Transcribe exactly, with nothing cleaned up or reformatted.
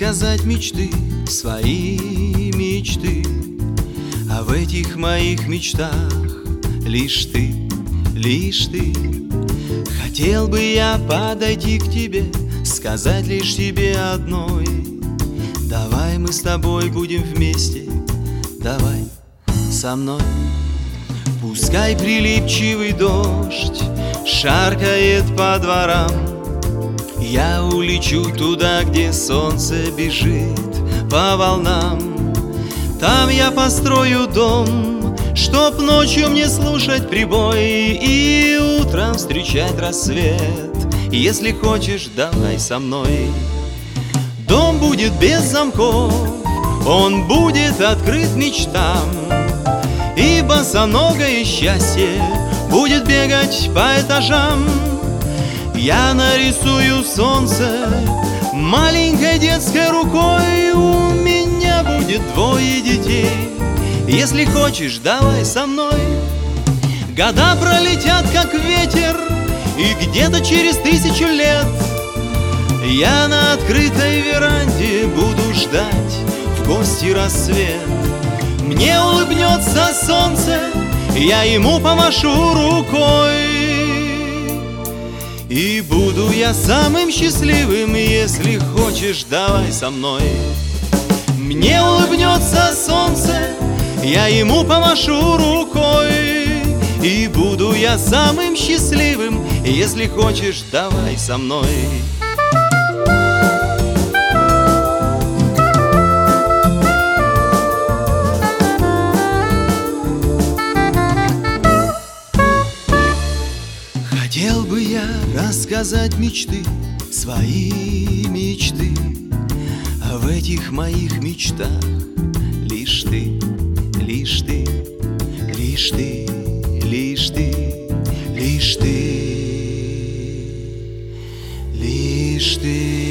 рассказать мечты, свои мечты. А в этих моих мечтах лишь ты, лишь ты. Хотел бы я подойти к тебе, сказать лишь тебе одной: давай мы с тобой будем вместе, давай со мной. Пускай прилипчивый дождь шаркает по дворам, я улечу туда, где солнце бежит по волнам. Там я построю дом, чтоб ночью мне слушать прибой и утром встречать рассвет. Если хочешь, давай со мной. Дом будет без замков, он будет открыт мечтам, и босоногое счастье будет бегать по этажам. Я нарисую солнце маленькой детской рукой, у меня будет двое детей. Если хочешь, давай со мной. Года пролетят, как ветер, и где-то через тысячу лет я на открытой веранде буду ждать в гости рассвет. Мне улыбнется солнце, я ему помашу рукой, и буду я самым счастливым. Если хочешь, давай со мной. Мне улыбнется солнце, я ему помашу рукой, и буду я самым счастливым. Если хочешь, давай со мной. Хотел бы я рассказать мечты, свои мечты. А в этих моих мечтах лишь ты, лишь ты, лишь ты, лишь ты, лишь ты, лишь ты.